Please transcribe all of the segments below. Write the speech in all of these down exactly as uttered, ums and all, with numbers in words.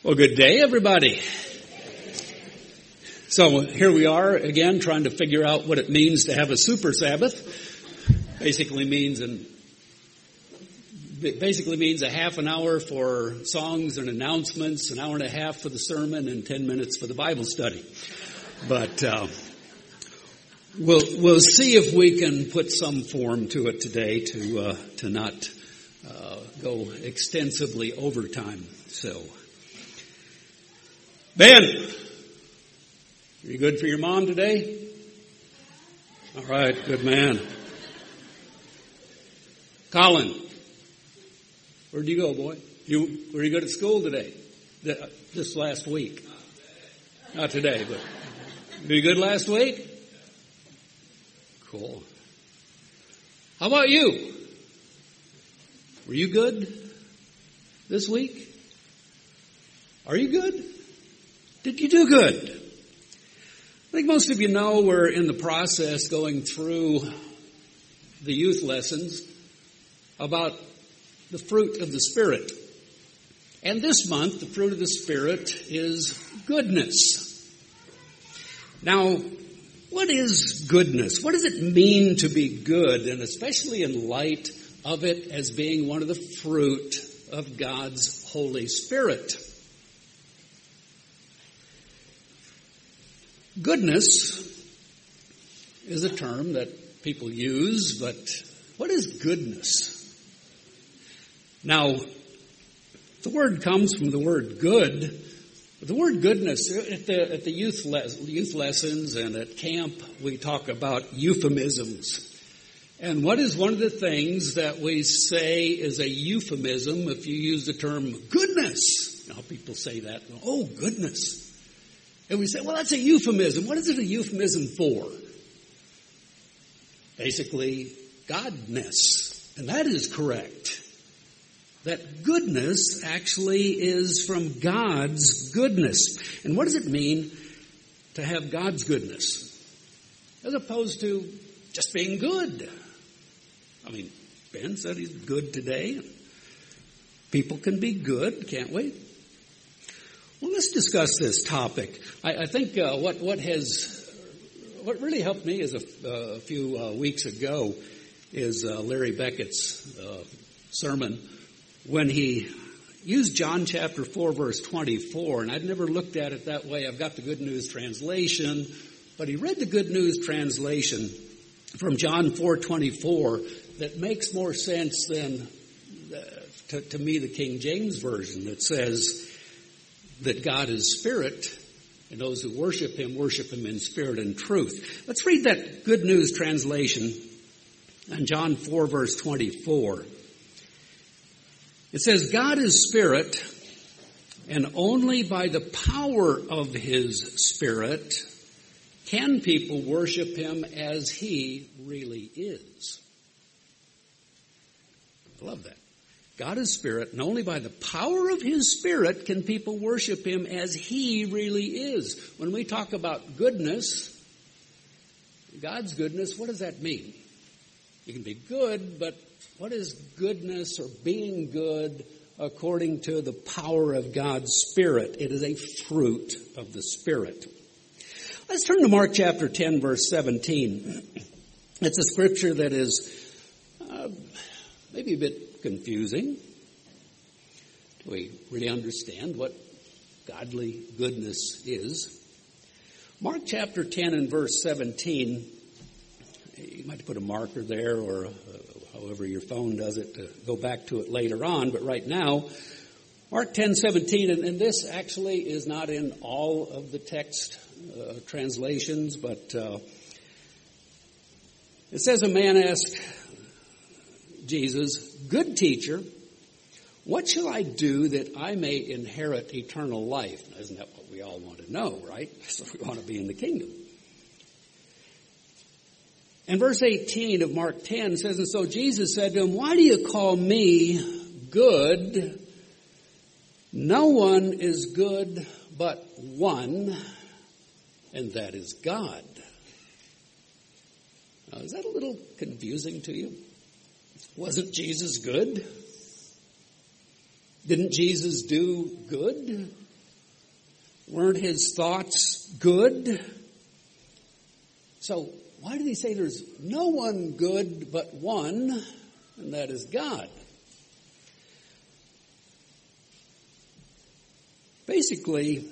Well, good day, everybody. So here we are again trying to figure out what it means to have a super Sabbath. Basically means an basically means a half an hour for songs and announcements, an hour and a half for the sermon, and ten minutes for the Bible study. But uh, we'll we'll see if we can put some form to it today to uh, to not uh, go extensively overtime. So. Ben, are you good for your mom today? All right, good man. Colin, where'd you go, boy? You were you good at school today? This last week? Not today, but were you good last week? Cool. How about you? Were you good this week? Are you good? Did you do good? I think most of you know we're in the process going through the youth lessons about the fruit of the Spirit. And this month, the fruit of the Spirit is goodness. Now, what is goodness? What does it mean to be good? And especially in light of it as being one of the fruit of God's Holy Spirit. Goodness is a term that people use, but what is goodness? Now, the word comes from the word good. But the word goodness, at the, at the youth, les- youth lessons and at camp, we talk about euphemisms. And what is one of the things that we say is a euphemism if you use the term goodness? Now, people say that, oh, goodness. And we say, well, that's a euphemism. What is it a euphemism for? Basically, godness. And that is correct. That goodness actually is from God's goodness. And what does it mean to have God's goodness? As opposed to just being good. I mean, Ben said he's good today. People can be good, can't we? Well, let's discuss this topic. I, I think uh, what what has what really helped me is a, uh, a few uh, weeks ago is uh, Larry Beckett's uh, sermon when he used John chapter four verse twenty-four, and I'd never looked at it that way. I've got the Good News translation, but he read the Good News translation from John four twenty-four that makes more sense than uh, to, to me the King James version that says that God is spirit, and those who worship him, worship him in spirit and truth. Let's read that Good News translation in John four, verse twenty-four. It says, God is spirit, and only by the power of his spirit can people worship him as he really is. I love that. God is spirit, and only by the power of his spirit can people worship him as he really is. When we talk about goodness, God's goodness, what does that mean? You can be good, but what is goodness or being good according to the power of God's Spirit? It is a fruit of the Spirit. Let's turn to Mark chapter ten, verse seventeen. It's a scripture that is uh, maybe a bit confusing. Do we really understand what godly goodness is? Mark chapter ten and verse seventeen, you might put a marker there or uh, however your phone does it to go back to it later on, but right now, Mark ten seventeen, and, and this actually is not in all of the text uh, translations, but uh, it says a man asked Jesus, good teacher, what shall I do that I may inherit eternal life? Now, isn't that what we all want to know, right? So we want to be in the kingdom. And verse eighteen of Mark ten says, and so Jesus said to him, why do you call me good? No one is good but one, and that is God. Now, is that a little confusing to you? Wasn't Jesus good? Didn't Jesus do good? Weren't his thoughts good? So why did he say there's no one good but one, and that is God? Basically,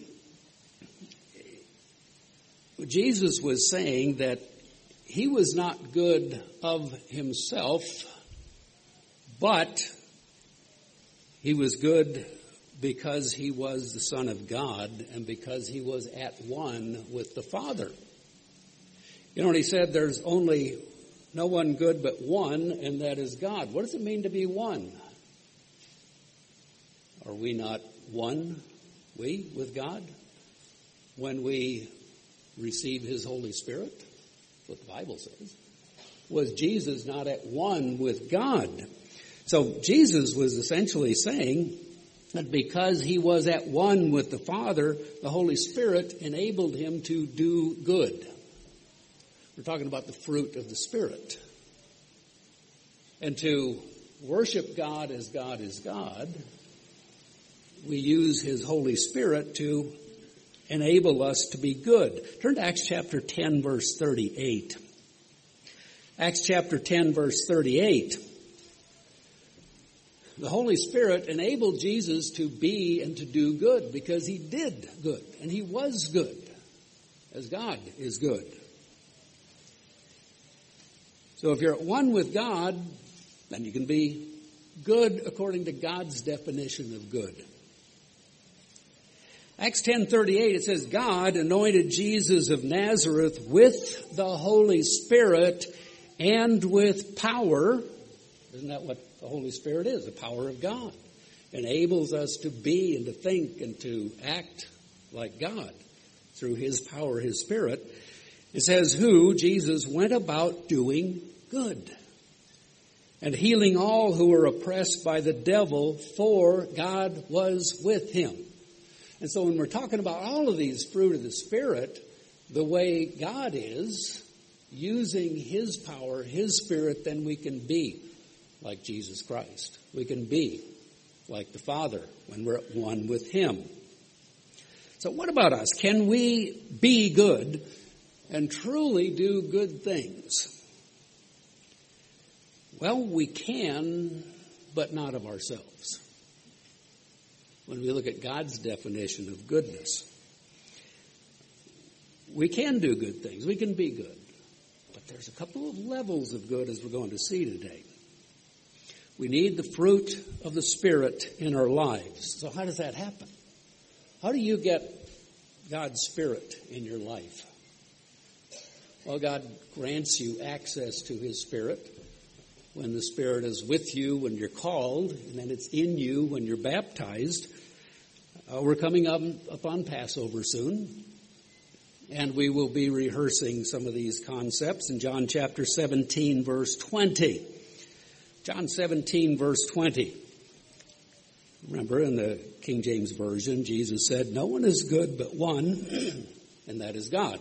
Jesus was saying that he was not good of himself, but he was good because he was the Son of God and because he was at one with the Father. You know, when he said there's only no one good but one, and that is God. What does it mean to be one? Are we not one, we, with God, when we receive his Holy Spirit? That's what the Bible says. Was Jesus not at one with God? So Jesus was essentially saying that because he was at one with the Father, the Holy Spirit enabled him to do good. We're talking about the fruit of the Spirit. And to worship God as God is God, we use his Holy Spirit to enable us to be good. Turn to Acts chapter ten, verse thirty-eight. Acts chapter ten, verse thirty-eight. The Holy Spirit enabled Jesus to be and to do good because he did good and he was good as God is good. So if you're at one with God, then you can be good according to God's definition of good. Acts ten thirty-eight, it says, God anointed Jesus of Nazareth with the Holy Spirit and with power. Isn't that what the Holy Spirit is? The power of God. Enables us to be and to think and to act like God through his power, his Spirit. It says, who, Jesus, went about doing good and healing all who were oppressed by the devil, for God was with him. And so when we're talking about all of these fruit of the Spirit, the way God is, using his power, his Spirit, then we can be like Jesus Christ. We can be like the Father when we're at one with him. So what about us? Can we be good and truly do good things? Well, we can, but not of ourselves. When we look at God's definition of goodness, we can do good things. We can be good. But there's a couple of levels of good as we're going to see today. We need the fruit of the Spirit in our lives. So how does that happen? How do you get God's Spirit in your life? Well, God grants you access to his Spirit when the Spirit is with you when you're called, and then it's in you when you're baptized. Uh, we're coming up upon Passover soon, and we will be rehearsing some of these concepts in John chapter seventeen, verse twenty. John seventeen, verse twenty. Remember, in the King James Version, Jesus said, no one is good but one, and that is God.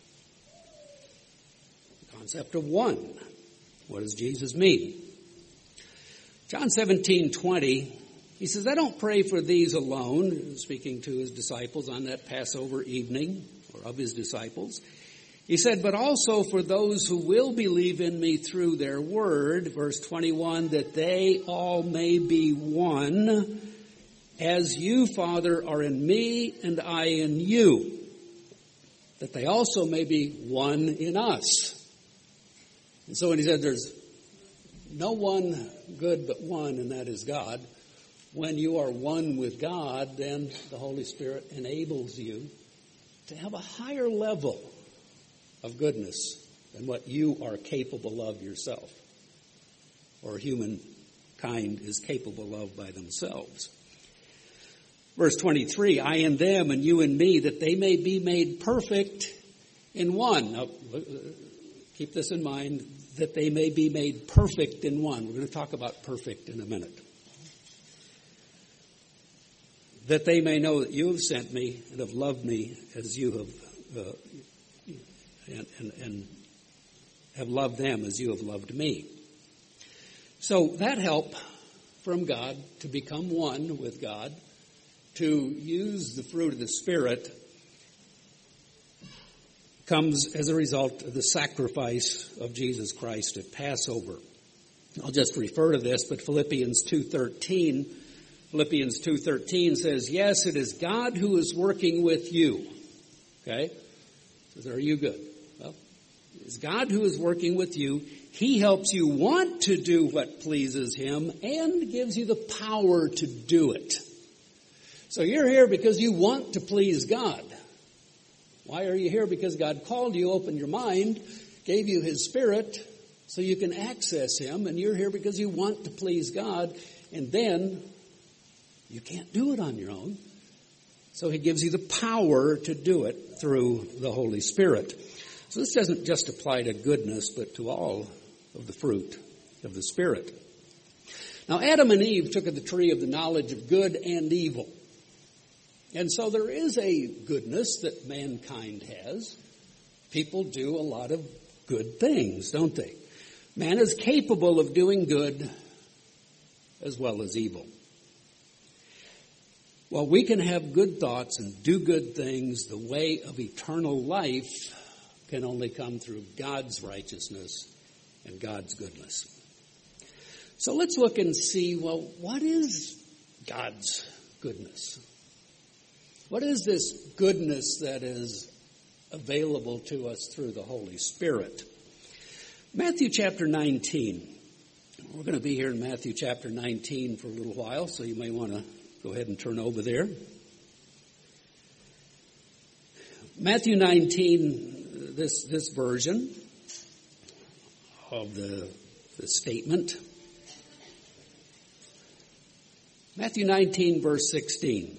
The concept of one. What does Jesus mean? John seventeen, twenty, he says, I don't pray for these alone, speaking to his disciples on that Passover evening, or of his disciples. He said, but also for those who will believe in me through their word, verse twenty-one, that they all may be one, as you, Father, are in me and I in you, that they also may be one in us. And so when he said there's no one good but one, and that is God, when you are one with God, then the Holy Spirit enables you to have a higher level of goodness than what you are capable of yourself, or humankind is capable of by themselves. Verse twenty-three, I in them and you in me, that they may be made perfect in one. Now, keep this in mind, that they may be made perfect in one. We're going to talk about perfect in a minute. That they may know that you have sent me and have loved me as you have, uh, and, and, and have loved them as you have loved me. So that help from God to become one with God, to use the fruit of the Spirit, comes as a result of the sacrifice of Jesus Christ at Passover. I'll just refer to this, but Philippians two thirteen, Philippians two thirteen says, yes, it is God who is working with you. Okay? So are you good? Well, it's God who is working with you. He helps you want to do what pleases Him and gives you the power to do it. So you're here because you want to please God. Why are you here? Because God called you, opened your mind, gave you His Spirit so you can access Him. And you're here because you want to please God. And then you can't do it on your own. So He gives you the power to do it through the Holy Spirit. So this doesn't just apply to goodness, but to all of the fruit of the Spirit. Now, Adam and Eve took of the tree of the knowledge of good and evil. And so there is a goodness that mankind has. People do a lot of good things, don't they? Man is capable of doing good as well as evil. Well, we can have good thoughts and do good things. The way of eternal life can only come through God's righteousness and God's goodness. So let's look and see, well, what is God's goodness? What is this goodness that is available to us through the Holy Spirit? Matthew chapter nineteen. We're going to be here in Matthew chapter nineteen for a little while, so you may want to go ahead and turn over there. Matthew nineteen, this, this version of the, the statement. Matthew nineteen, verse sixteen.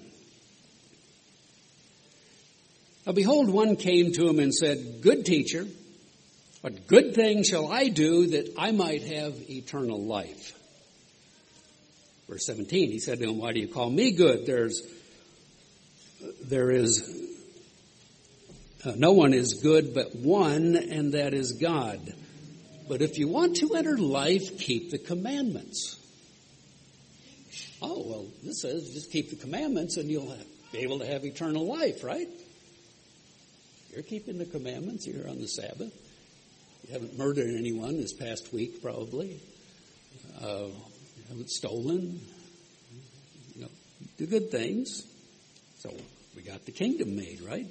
Now behold, one came to him and said, good teacher, what good thing shall I do that I might have eternal life? Verse seventeen, he said to him, why do you call me good? There's, there is, uh, no one is good but one, and that is God. But if you want to enter life, keep the commandments. Oh, well, this says just keep the commandments and you'll have, be able to have eternal life, right? You're keeping the commandments. You're on the Sabbath. You haven't murdered anyone this past week, probably. Uh, you haven't stolen. You know, do good things. So we got the kingdom made, right?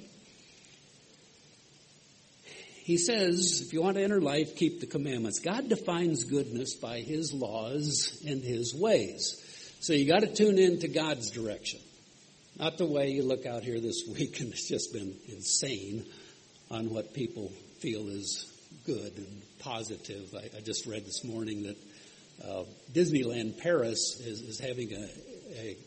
He says, if you want to enter life, keep the commandments. God defines goodness by His laws and His ways. So you got to tune in to God's direction. Not the way you look out here this week and it's just been insane on what people feel is good and positive. I, I just read this morning that uh, Disneyland Paris is, is having a, a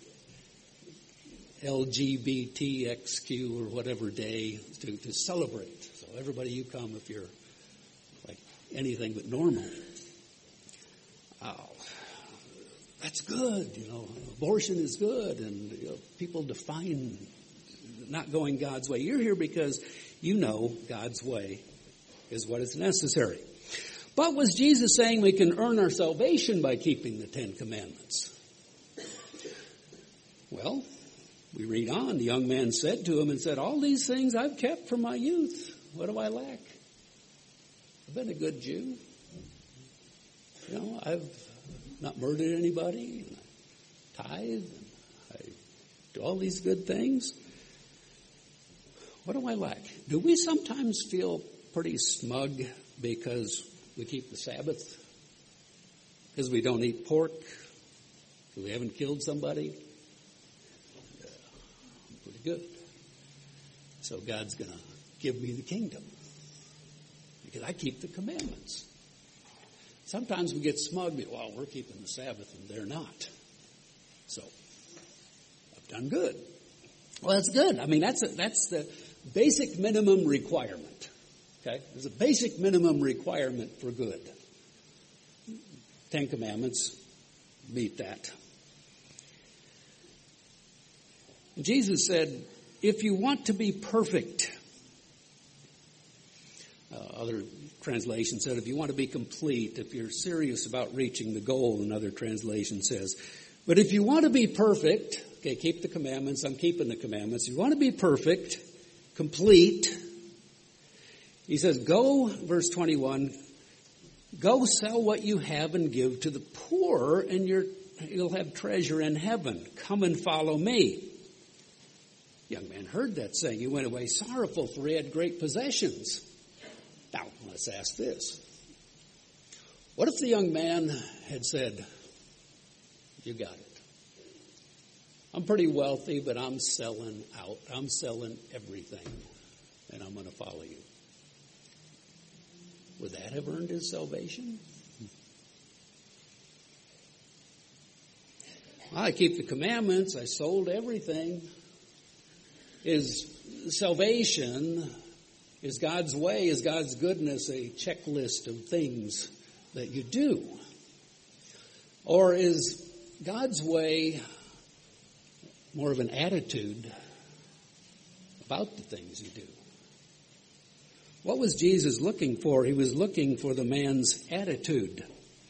L G B T X Q or whatever day to, to celebrate. So everybody, you come if you're like anything but normal. Oh, that's good, you know. Abortion is good, and you know, people define not going God's way. You're here because you know God's way is what is necessary. But was Jesus saying we can earn our salvation by keeping the Ten Commandments? Well, we read on. The young man said to him and said, all these things I've kept from my youth. What do I lack? I've been a good Jew. You know, I've not murdered anybody, and I tithe, and I do all these good things. What do I lack? Do we sometimes feel pretty smug because we keep the Sabbath? Because we don't eat pork? Because we haven't killed somebody? Yeah, pretty good. So God's going to give me the kingdom because I keep the commandments. Sometimes we get smug, well, we're keeping the Sabbath and they're not. So, I've done good. Well, that's good. I mean, that's a, that's the basic minimum requirement. Okay? There's a basic minimum requirement for good. Ten Commandments meet that. And Jesus said, if you want to be perfect, uh, other translation said, if you want to be complete, if you're serious about reaching the goal, another translation says. But if you want to be perfect, okay, keep the commandments. I'm keeping the commandments. If you want to be perfect, complete, He says, go, verse twenty-one, go sell what you have and give to the poor, and you're, you'll have treasure in heaven. Come and follow me. The young man heard that saying. He went away sorrowful, for he had great possessions. Now, let's ask this. What if the young man had said, you got it. I'm pretty wealthy, but I'm selling out. I'm selling everything, and I'm going to follow you. Would that have earned his salvation? Well, I keep the commandments. I sold everything. Is salvation, is God's way, is God's goodness a checklist of things that you do? Or is God's way more of an attitude about the things you do? What was Jesus looking for? He was looking for the man's attitude.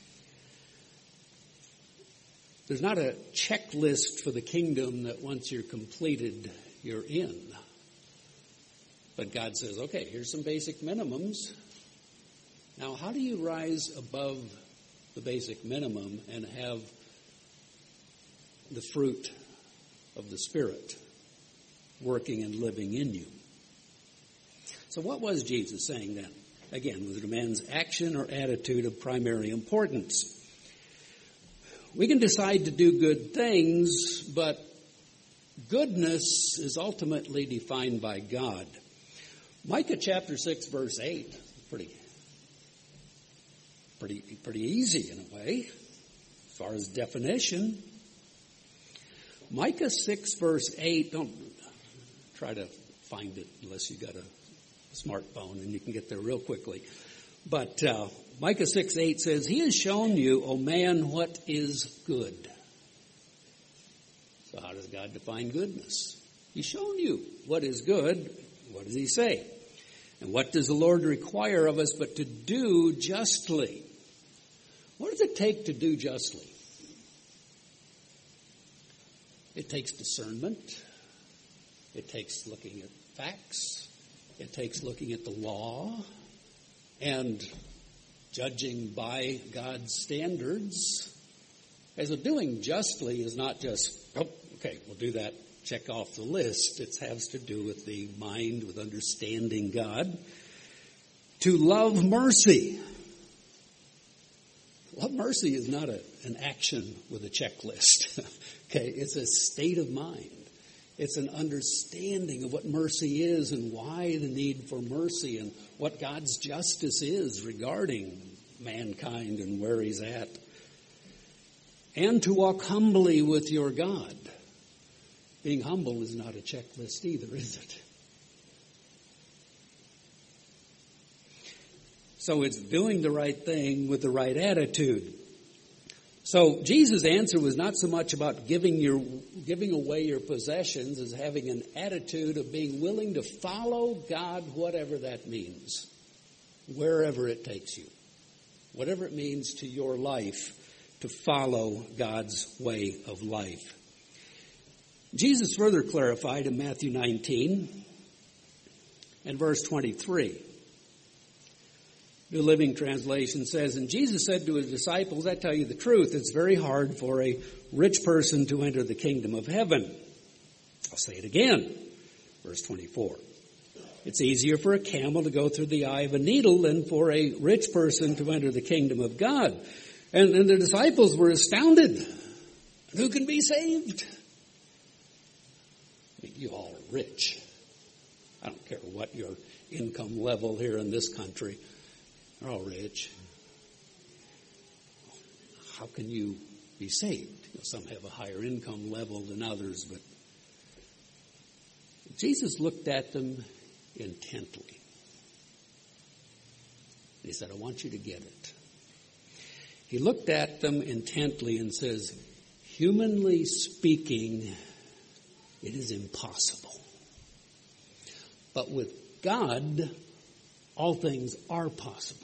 There's not a checklist for the kingdom that once you're completed, you're in. But God says, okay, here's some basic minimums. Now, how do you rise above the basic minimum and have the fruit of the Spirit working and living in you? So what was Jesus saying then? Again, was it a man's action or attitude of primary importance? We can decide to do good things, but goodness is ultimately defined by God. Micah chapter six, verse eight, pretty, pretty, pretty easy in a way, as far as definition. Micah six, verse eight, don't try to find it unless you got a smartphone and you can get there real quickly. But uh, Micah six, eight says, He has shown you, O man, what is good. So how does God define goodness? He's shown you what is good. What does He say? And what does the Lord require of us but to do justly? What does it take to do justly? It takes discernment. It takes looking at facts. It takes looking at the law and judging by God's standards. As of doing justly is not just, oh, okay, we'll do that, check off the list. It has to do with the mind, with understanding God. To love mercy. Love mercy is not a, an action with a checklist. Okay, it's a state of mind. It's an understanding of what mercy is and why the need for mercy and what God's justice is regarding mankind and where He's at. And to walk humbly with your God. Being humble is not a checklist either, is it? So it's doing the right thing with the right attitude. So Jesus' answer was not so much about giving your giving away your possessions as having an attitude of being willing to follow God, whatever that means, wherever it takes you, whatever it means to your life to follow God's way of life. Jesus further clarified in Matthew nineteen and verse twenty-three. New Living Translation says, and Jesus said to His disciples, I tell you the truth, it's very hard for a rich person to enter the kingdom of heaven. I'll say it again. Verse twenty-four. It's easier for a camel to go through the eye of a needle than for a rich person to enter the kingdom of God. And, and the disciples were astounded. Who can be saved? I mean, you all are rich. I don't care what your income level here in this country. They're all rich. How can you be saved? You know, some have a higher income level than others, but Jesus looked at them intently. He said, I want you to get it. He looked at them intently and says, humanly speaking, it is impossible. But with God, all things are possible.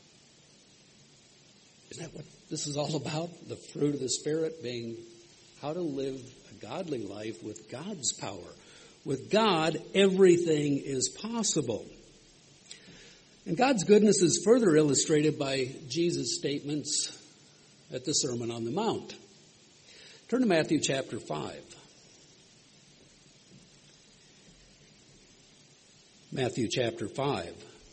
Isn't that what this is all about? The fruit of the Spirit being how to live a godly life with God's power. With God, everything is possible. And God's goodness is further illustrated by Jesus' statements at the Sermon on the Mount. Turn to Matthew chapter five. Matthew chapter five.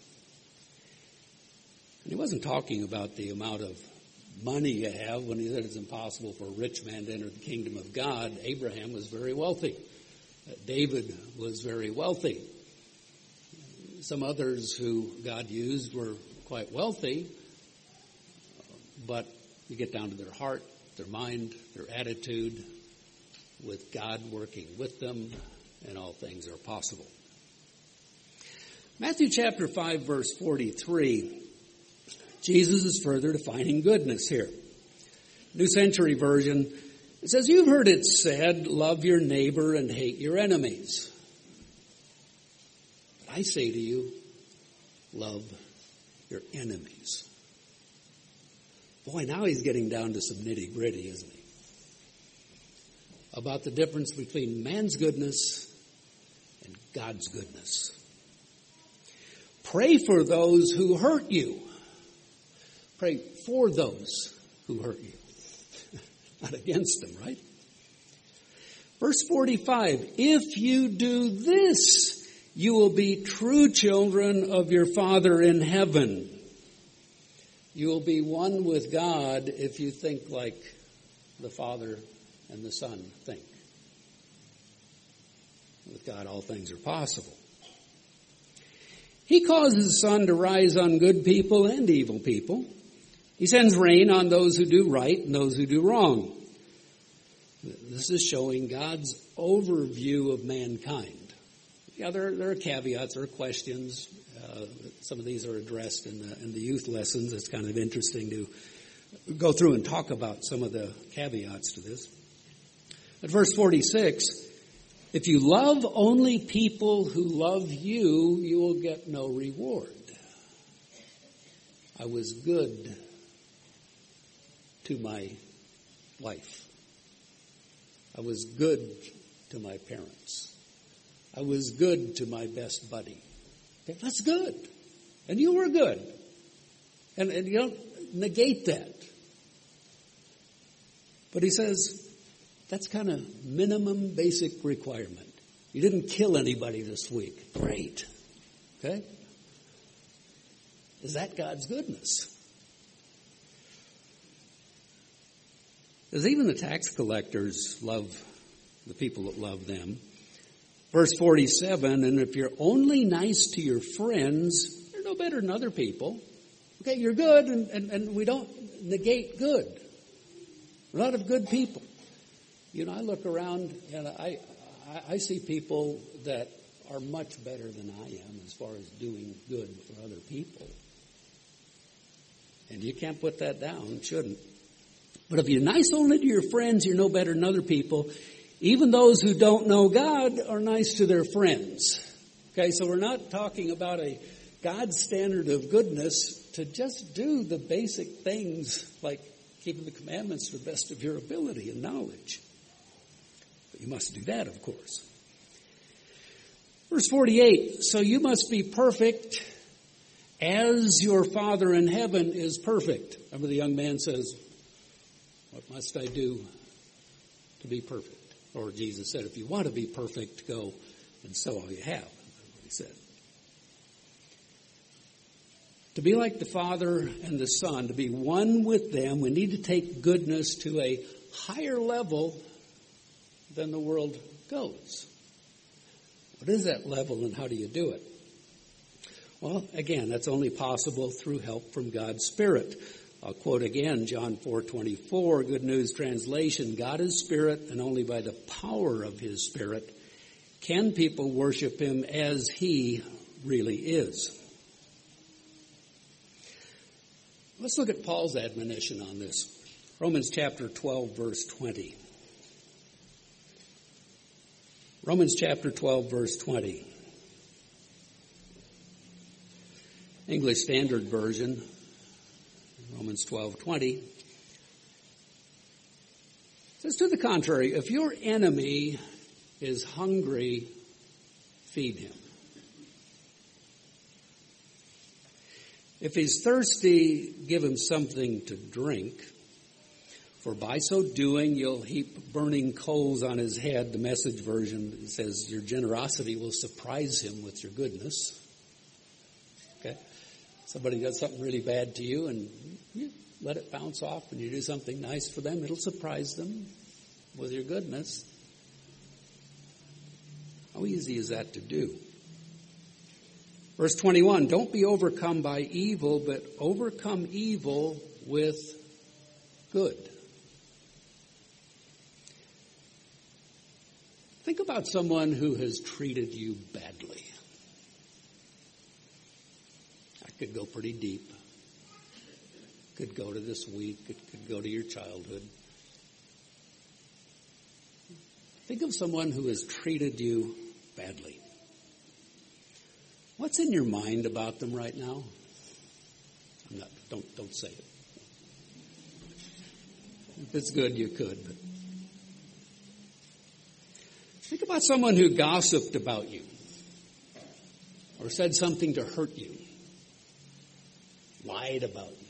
And he wasn't talking about the amount of money you have when he said it's impossible for a rich man to enter the kingdom of God. Abraham was very wealthy. David was very wealthy. Some others who God used were quite wealthy, but you get down to their heart, their mind, their attitude, with God working with them, and all things are possible. Matthew chapter five, verse forty-three, Jesus is further defining goodness here. New Century Version, it says, "You've heard it said, love your neighbor and hate your enemies. But I say to you, love your enemies." Boy, now he's getting down to some nitty-gritty, isn't he? About the difference between man's goodness and God's goodness. Pray for those who hurt you. Pray for those who hurt you. Not against them, right? Verse forty-five, "If you do this, you will be true children of your Father in heaven." You will be one with God if you think like the Father and the Son think. With God, all things are possible. He causes the sun to rise on good people and evil people. He sends rain on those who do right and those who do wrong. This is showing God's overview of mankind. Yeah, there, there are caveats, there are questions. Uh, some of these are addressed in the, in the youth lessons. It's kind of interesting to go through and talk about some of the caveats to this. At verse forty-six, "If you love only people who love you, you will get no reward. I was good to my wife. I was good to my parents. I was good to my best buddy." Okay, that's good. And you were good. And, and you don't negate that. But he says, that's kind of minimum basic requirement. You didn't kill anybody this week. Great. Okay? Is that God's goodness? Because even the tax collectors love the people that love them. Verse forty-seven, "And if you're only nice to your friends, you're no better than other people." Okay, you're good, and, and, and we don't negate good. We're not of good people. You know, I look around and I, I, I see people that are much better than I am as far as doing good for other people. And you can't put that down, shouldn't. But if you're nice only to your friends, you're no better than other people. Even those who don't know God are nice to their friends. Okay, so we're not talking about a God standard of goodness to just do the basic things like keeping the commandments to the best of your ability and knowledge. But you must do that, of course. Verse forty-eight, "So you must be perfect as your Father in heaven is perfect." Remember the young man says, "What must I do to be perfect?" Or Jesus said, "If you want to be perfect, go and sell all you have." That's what he said. To be like the Father and the Son, to be one with them, we need to take goodness to a higher level than the world goes. What is that level and how do you do it? Well, again, that's only possible through help from God's Spirit. I'll quote again John four twenty-four, Good News Translation. "God is Spirit, and only by the power of His Spirit can people worship Him as He really is." Let's look at Paul's admonition on this. Romans chapter twelve, verse twenty. Romans chapter twelve, verse twenty. English Standard Version. Romans twelve twenty. It says, "To the contrary, if your enemy is hungry, feed him. If he's thirsty, give him something to drink. For by so doing, you'll heap burning coals on his head. The Message version says your generosity will surprise him with your goodness. Okay? Somebody does something really bad to you and you let it bounce off and you do something nice for them. It'll surprise them with your goodness. How easy is that to do? Verse twenty-one, don't be overcome by evil, but overcome evil with good. Think about someone who has treated you badly. I could go pretty deep. Could go to this week. It could go to your childhood. Think of someone who has treated you badly. What's in your mind about them right now? I'm not, don't, don't say it. If it's good, you could, but think about someone who gossiped about you or said something to hurt you, lied about you.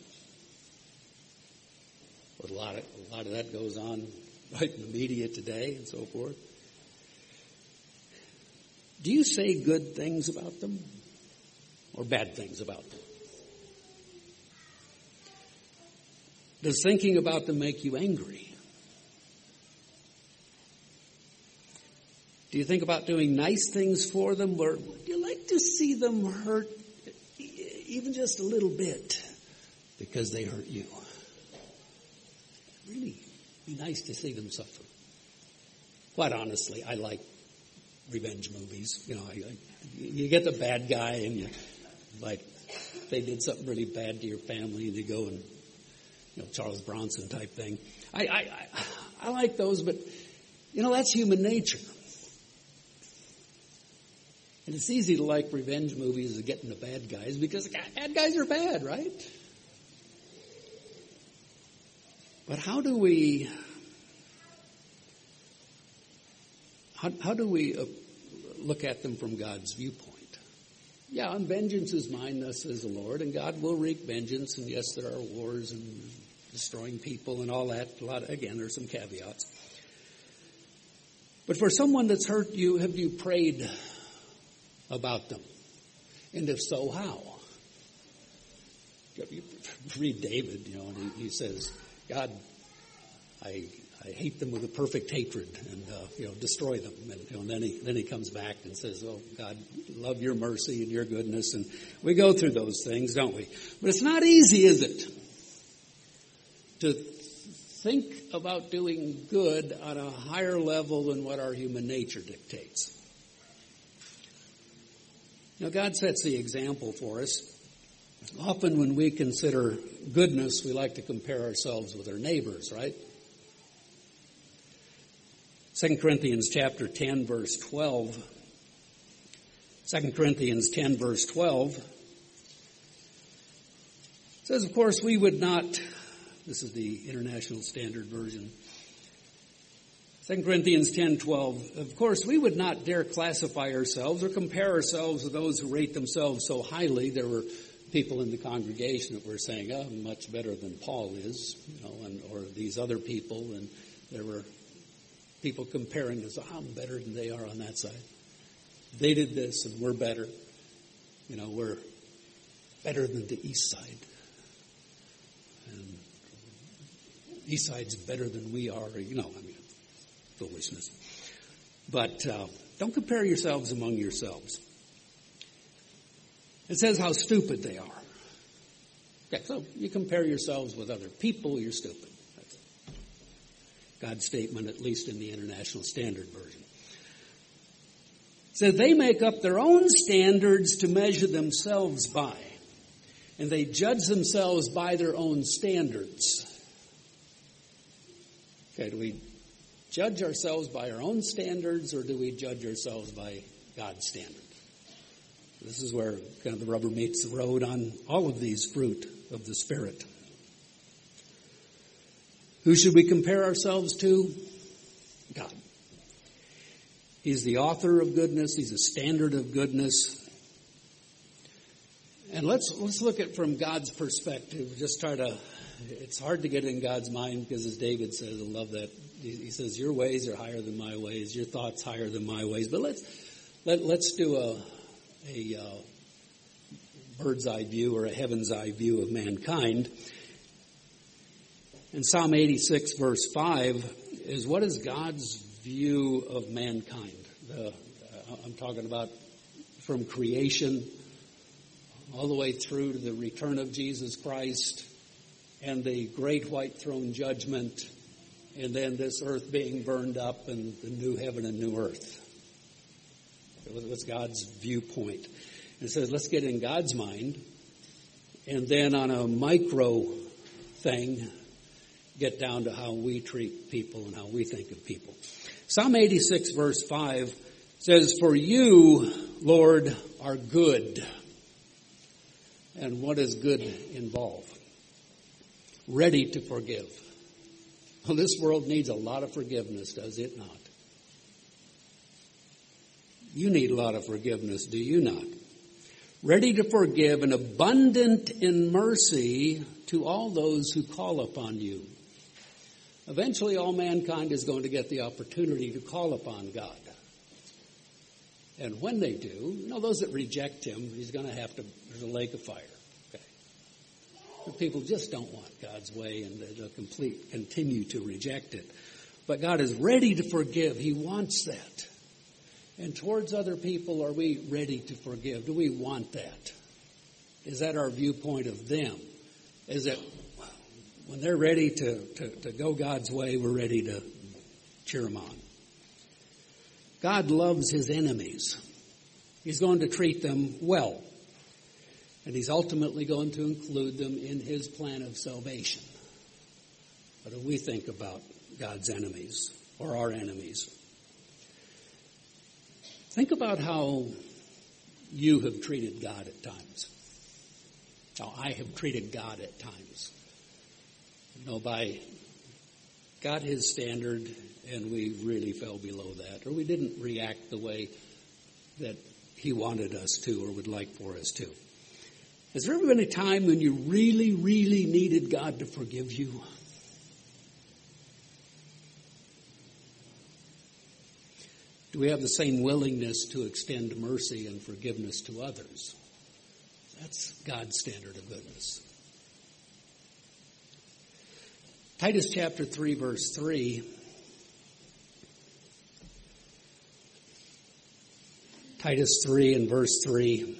But a lot of, a lot of that goes on right in the media today and so forth. Do you say good things about them or bad things about them? Does thinking about them make you angry? Do you think about doing nice things for them, or would you like to see them hurt even just a little bit because they hurt you? Really be nice to see them suffer. Quite honestly, I like revenge movies. You know, I, I, you get the bad guy and you, like, they did something really bad to your family and you go and, you know, Charles Bronson type thing. I, I, I, I like those, but, you know, that's human nature. And it's easy to like revenge movies of getting the bad guys because bad guys are bad, right? But how do we, how, how do we uh, look at them from God's viewpoint? Yeah, and vengeance is mine, thus says the Lord, and God will wreak vengeance, and yes, there are wars and destroying people and all that. A lot, again, there's some caveats. But for someone that's hurt you, have you prayed about them? And if so, how? You read David, you know, and he, he says, God, I I hate them with a perfect hatred and, uh, you know, destroy them. And, you know, and then he then he comes back and says, oh, God, love your mercy and your goodness. And we go through those things, don't we? But it's not easy, is it? To think about doing good on a higher level than what our human nature dictates. Now, God sets the example for us. Often when we consider goodness, we like to compare ourselves with our neighbors, right? Second Corinthians chapter ten, verse twelve. Second Corinthians ten, verse twelve. It says, of course, we would not, this is the International Standard Version. Second Corinthians ten twelve. Of course, we would not dare classify ourselves or compare ourselves with those who rate themselves so highly. There were people in the congregation that were saying, "Oh, I'm much better than Paul is," you know, and or these other people, and there were people comparing us. Oh, I'm better than they are on that side. They did this, and we're better. You know, we're better than the East Side, and East Side's better than we are. You know, I mean. Foolishness. But uh, don't compare yourselves among yourselves. It says how stupid they are. Okay, so you compare yourselves with other people, you're stupid. That's God's statement, at least in the International Standard Version. It says they make up their own standards to measure themselves by, and they judge themselves by their own standards. Okay, do we judge ourselves by our own standards, or do we judge ourselves by God's standard? This is where kind of the rubber meets the road on all of these fruit of the Spirit. Who should we compare ourselves to? God. He's the author of goodness. He's a standard of goodness. And let's let's look at from God's perspective. Just try to, it's hard to get in God's mind because as David says, I love that. He says, your ways are higher than my ways, your thoughts higher than my ways. But let's let, let's do a, a uh, bird's eye view or a heaven's eye view of mankind. And Psalm eighty-six verse five is, what is God's view of mankind? The, uh, I'm talking about from creation all the way through to the return of Jesus Christ and the great white throne judgment, and then this earth being burned up and the new heaven and new earth. What's God's viewpoint? And it says, let's get in God's mind, and then on a micro thing, get down to how we treat people and how we think of people. Psalm eighty-six verse five says, for you, Lord, are good. And what does good involve? Ready to forgive. Well, this world needs a lot of forgiveness, does it not? You need a lot of forgiveness, do you not? Ready to forgive and abundant in mercy to all those who call upon you. Eventually, all mankind is going to get the opportunity to call upon God. And when they do, you know, those that reject him, he's going to have to, there's a lake of fire. Okay. But people just don't want God's way, and they'll complete, continue to reject it. But God is ready to forgive. He wants that. And towards other people, are we ready to forgive? Do we want that? Is that our viewpoint of them? Is it when they're ready to, to, to go God's way, we're ready to cheer them on? God loves his enemies. He's going to treat them well. And he's ultimately going to include them in his plan of salvation. What do we think about God's enemies or our enemies? Think about how you have treated God at times. How I have treated God at times. You know, by got his standard and we really fell below that, or we didn't react the way that he wanted us to or would like for us to. Has there ever been a time when you really, really needed God to forgive you? Do we have the same willingness to extend mercy and forgiveness to others? That's God's standard of goodness. Titus chapter three, verse three. Titus three and verse three.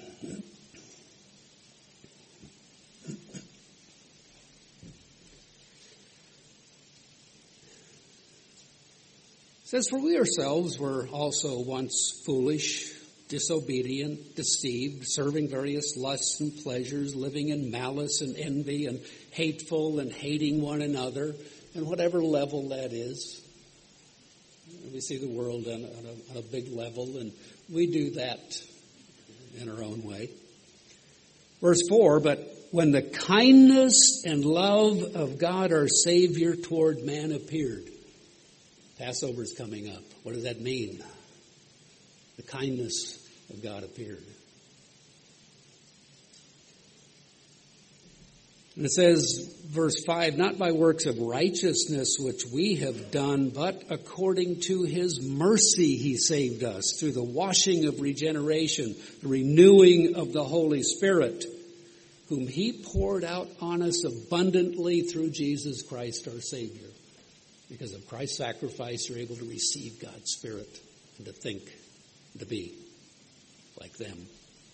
It says, for we ourselves were also once foolish, disobedient, deceived, serving various lusts and pleasures, living in malice and envy and hateful and hating one another, and whatever level that is. We see the world on a, on a big level, and we do that in our own way. Verse four, but when the kindness and love of God our Savior toward man appeared. Passover is coming up. What does that mean? The kindness of God appeared. And it says, verse five, not by works of righteousness which we have done, but according to his mercy he saved us through the washing of regeneration, the renewing of the Holy Spirit, whom he poured out on us abundantly through Jesus Christ our Savior. Because of Christ's sacrifice, you're able to receive God's Spirit and to think and to be like them.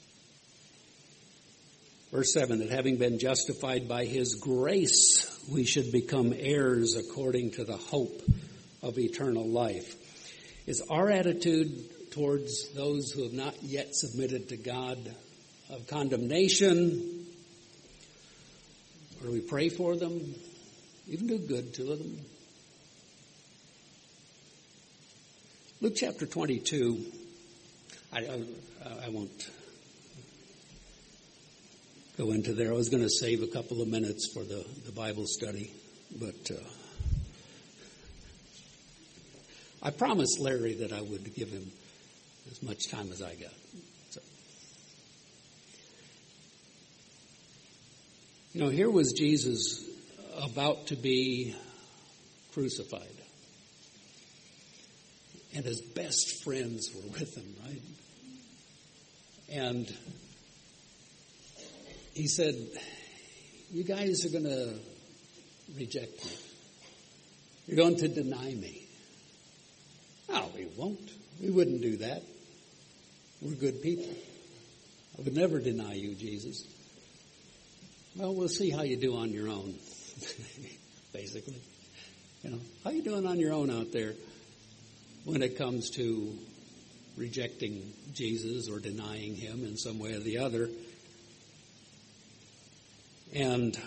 Verse seven, that having been justified by his grace, we should become heirs according to the hope of eternal life. Is our attitude towards those who have not yet submitted to God of condemnation? Or do we pray for them, even do good to them? Luke chapter twenty-two, I, I, I won't go into there. I was going to save a couple of minutes for the, the Bible study, but uh, I promised Larry that I would give him as much time as I got. So. You know, here was Jesus about to be crucified. And his best friends were with him, right? And he said, you guys are going to reject me. You're going to deny me. No, we won't. We wouldn't do that. We're good people. I would never deny you, Jesus. Well, we'll see how you do on your own, basically. You know, how you doing on your own out there when it comes to rejecting Jesus or denying him in some way or the other? And,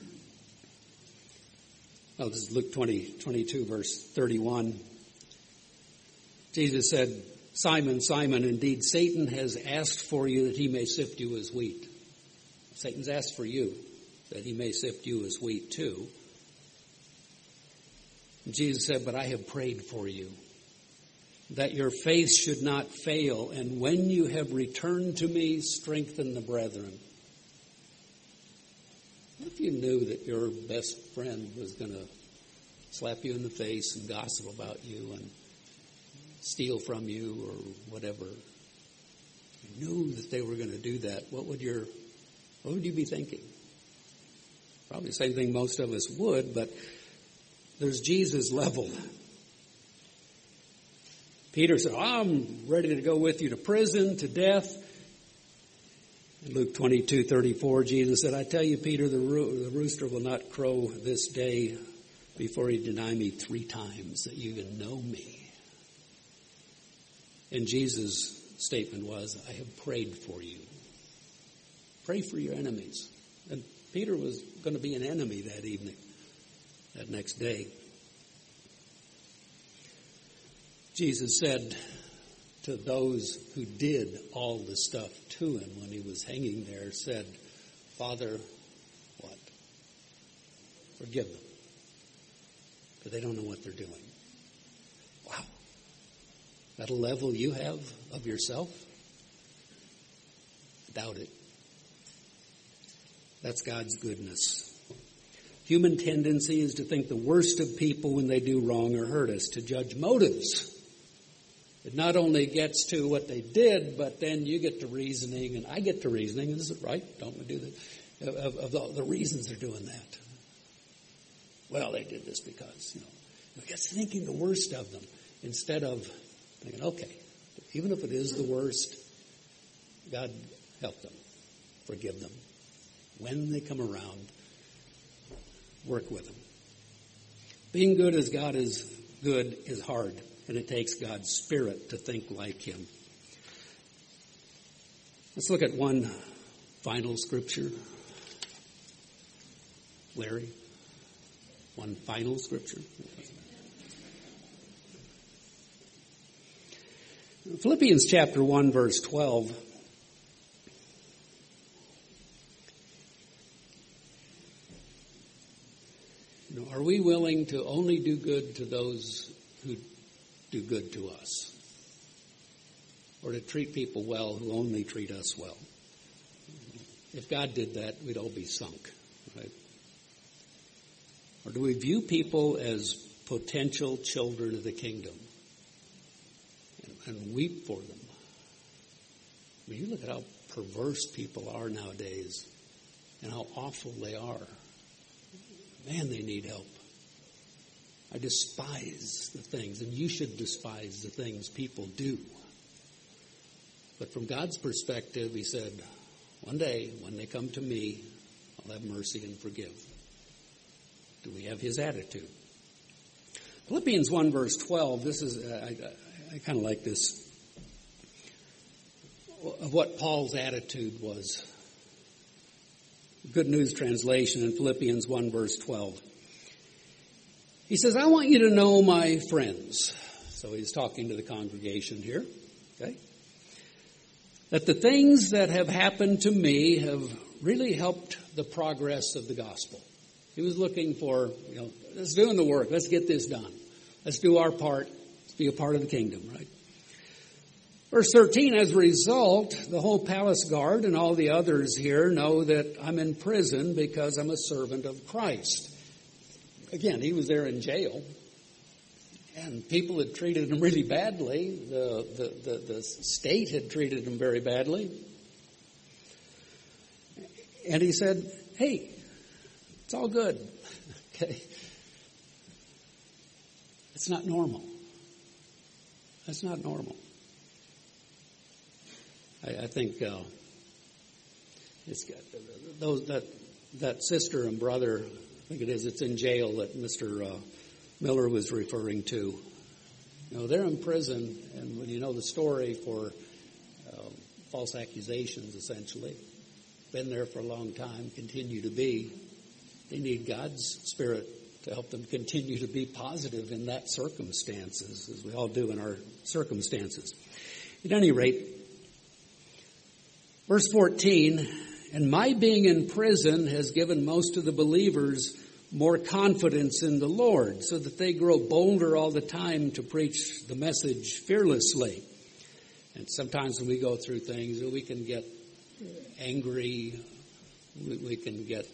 oh, this is Luke twenty, twenty-two, verse thirty-one. Jesus said, Simon, Simon, indeed Satan has asked for you that he may sift you as wheat. Satan's asked for you that he may sift you as wheat too. And Jesus said, but I have prayed for you, that your faith should not fail, and when you have returned to me, strengthen the brethren. What if you knew that your best friend was going to slap you in the face and gossip about you and steal from you or whatever? You knew that they were going to do that. What would your, what would you be thinking? Probably the same thing most of us would, but there's Jesus level. Peter said, I'm ready to go with you to prison, to death. In Luke twenty-two thirty-four, Jesus said, I tell you, Peter, the, ro- the rooster will not crow this day before you deny me three times that you even know me. And Jesus' statement was, I have prayed for you. Pray for your enemies. And Peter was going to be an enemy that evening, that next day. Jesus said to those who did all the stuff to him when he was hanging there, said, Father, what? Forgive them, because they don't know what they're doing. Wow. That a level you have of yourself? Doubt it. That's God's goodness. Human tendency is to think the worst of people when they do wrong or hurt us, to judge motives. It not only gets to what they did, but then you get to reasoning, and I get to reasoning. Is it right? Don't we do that? Of, of the, the reasons they're doing that. Well, they did this because, you know, we get thinking the worst of them instead of thinking, okay, even if it is the worst, God help them, forgive them. When they come around, work with them. Being good as God is good is hard. And it takes God's Spirit to think like him. Let's look at one final scripture. Larry, one final scripture. Philippians chapter one, verse twelve. You know, are we willing to only do good to those who do good to us, or to treat people well who only treat us well? If God did that, we'd all be sunk, right? Or do we view people as potential children of the kingdom and, and weep for them? I mean, you look at how perverse people are nowadays and how awful they are. Man, they need help. I despise the things, and you should despise the things people do. But from God's perspective, he said, one day, when they come to me, I'll have mercy and forgive. Do we have his attitude? Philippians one, verse twelve, this is, I, I, I kind of like this, of what Paul's attitude was. Good News Translation in Philippians one, verse twelve. He says, I want you to know, my friends, so he's talking to the congregation here, okay, that the things that have happened to me have really helped the progress of the gospel. He was looking for, you know, let's do the work, let's get this done. Let's do our part, let's be a part of the kingdom, right? Verse thirteen, as a result, the whole palace guard and all the others here know that I'm in prison because I'm a servant of Christ. Again, he was there in jail, and people had treated him really badly. The, the, the, the state had treated him very badly. And he said, hey, it's all good. Okay. It's not normal. That's not normal. I, I think uh, it's those that that sister and brother, I think it is, it's in jail that Mister Uh, Miller was referring to. You know, they're in prison, and when you know the story, for uh, false accusations, essentially, been there for a long time, continue to be. They need God's Spirit to help them continue to be positive in that circumstances, as we all do in our circumstances. At any rate, verse fourteen, and my being in prison has given most of the believers more confidence in the Lord, so that they grow bolder all the time to preach the message fearlessly. And sometimes when we go through things, we can get angry, we, we can get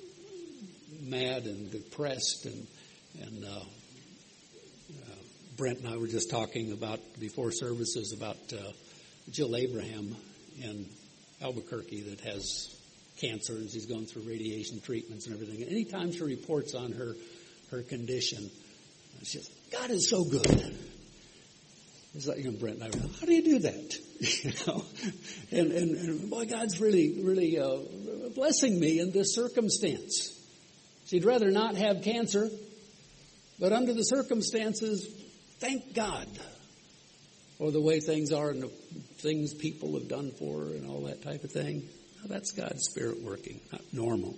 mad and depressed, and and uh, uh, Brent and I were just talking about before services about uh, Jill Abraham in Albuquerque that has cancer, and she's going through radiation treatments and everything. And anytime she reports on her her condition, she says, "God is so good." It's like, you know, Brent and I were, how do you do that? you know, and, and and boy, God's really really uh, blessing me in this circumstance. She'd rather not have cancer, but under the circumstances, thank God for the way things are and the things people have done for her and all that type of thing. Now, that's God's Spirit working, not normal.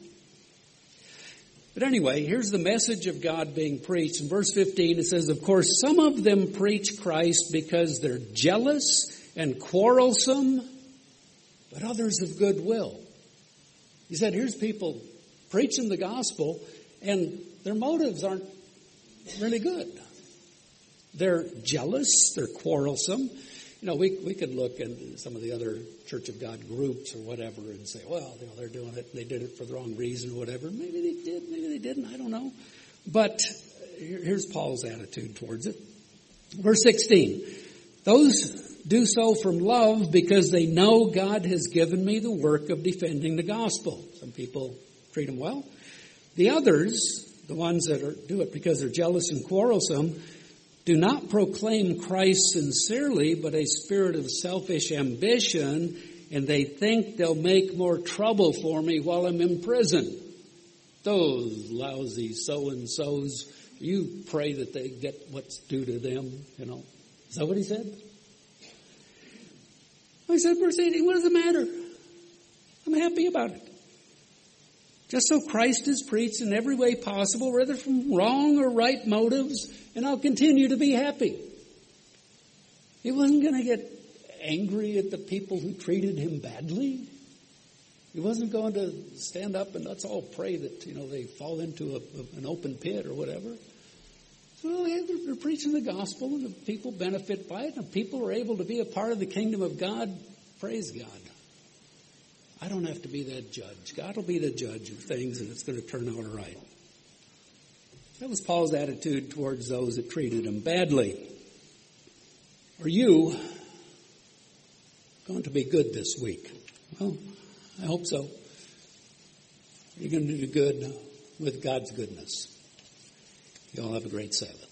But anyway, here's the message of God being preached. In verse fifteen, it says, of course, some of them preach Christ because they're jealous and quarrelsome, but others of goodwill. He said, here's people preaching the gospel, and their motives aren't really good. They're jealous, they're quarrelsome. You know, we we could look at some of the other Church of God groups or whatever and say, well, you know, they're doing it, they did it for the wrong reason or whatever. Maybe they did, maybe they didn't, I don't know. But here's Paul's attitude towards it. Verse sixteen, those do so from love because they know God has given me the work of defending the gospel. Some people treat them well. The others, the ones that are, do it because they're jealous and quarrelsome, do not proclaim Christ sincerely, but a spirit of selfish ambition, and they think they'll make more trouble for me while I'm in prison. Those lousy so-and-sos, you pray that they get what's due to them, you know. Is that what he said? I said, verse eighteen, what does it matter? I'm happy about it. Just so Christ is preached in every way possible, whether from wrong or right motives, and I'll continue to be happy. He wasn't going to get angry at the people who treated him badly. He wasn't going to stand up and let's all pray that, you know, they fall into a, a, an open pit or whatever. So yeah, they're, they're preaching the gospel, and the people benefit by it, and people are able to be a part of the kingdom of God. Praise God. I don't have to be that judge. God will be the judge of things, and it's going to turn out all right. That was Paul's attitude towards those that treated him badly. Are you going to be good this week? Well, I hope so. You're going to do good with God's goodness. You all have a great Sabbath.